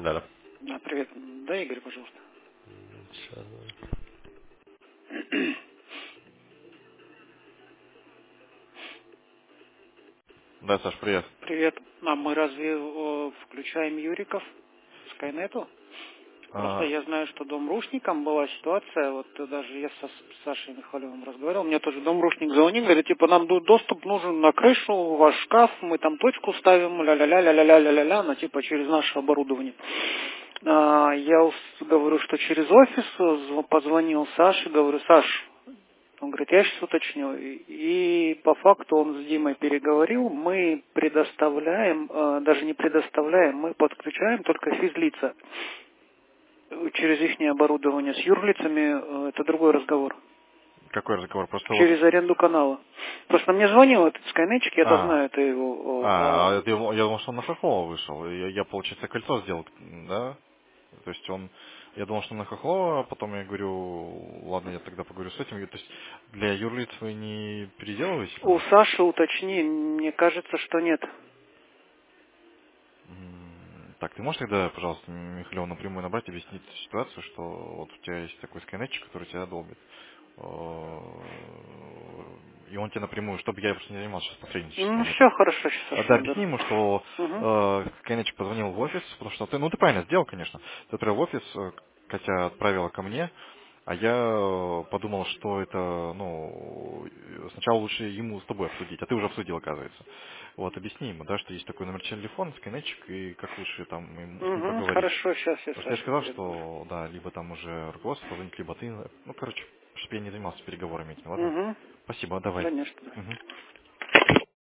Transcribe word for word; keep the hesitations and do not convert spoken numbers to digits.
Да, да. А, привет. Да, Игорь, пожалуйста. Сейчас. Да, Саш, привет. Привет. А мы разве э, включаем Юриков в Скайнету? Просто А, я знаю, что домрушником была ситуация, вот э, даже я со с Сашей Михайловым разговаривал, мне тоже домрушник звонит, говорит, типа, нам ду- доступ нужен на крышу, в ваш шкаф, мы там точку ставим, ля-ля-ля-ля-ля-ля-ля-ля, но типа через наше оборудование. А, я ус- говорю, что через офис, э, зв- позвонил Саше, говорю, Саш, он говорит, я сейчас уточню. И, и по факту он с Димой переговорил, мы предоставляем, э, даже не предоставляем, мы подключаем только физлица через их оборудование. С юрлицами э, это другой разговор. какой разговор? Просто вот... Через аренду канала. Просто мне звонил этот скайнетчик, я-то А, знаю, это его... а, э, я думал, я думал, что он на Хохлова вышел. Я, я, получается, кольцо сделал, да? То есть он... Я думал, что на Хохлова, а потом я говорю, ладно, я тогда поговорю с этим. То есть для юрлиц вы не переделываете у там? Саши уточни, мне кажется, что нет. М, Так, ты можешь тогда, пожалуйста, Михаилова напрямую набрать, объяснить ситуацию, что вот у тебя есть такой скайнетчик, который тебя долбит. Э, И он тебе напрямую, чтобы я просто не занимался сейчас Ну посредничеством все, этим. хорошо, сейчас А, Саша Да, объясни наберу. ему, что Угу. э, Скайнетчик позвонил в офис, потому что ты, ну ты правильно сделал, конечно. Ты отправил в офис, э, Катя отправила ко мне, а я э, подумал, что это, ну, э, сначала лучше ему с тобой обсудить, а ты уже обсудил, оказывается. Вот, объясни ему, да, что есть такой номер телефона, Скайнетчик, и как лучше там им- с ним Угу, поговорить. хорошо, сейчас я Потому что я Саше сказал, перезвоню. что, да, либо там уже руководство позвонит, либо ты, ну, короче, чтобы я не занимался переговорами этими, ладно? Угу. Спасибо, давай. Конечно. Мгм.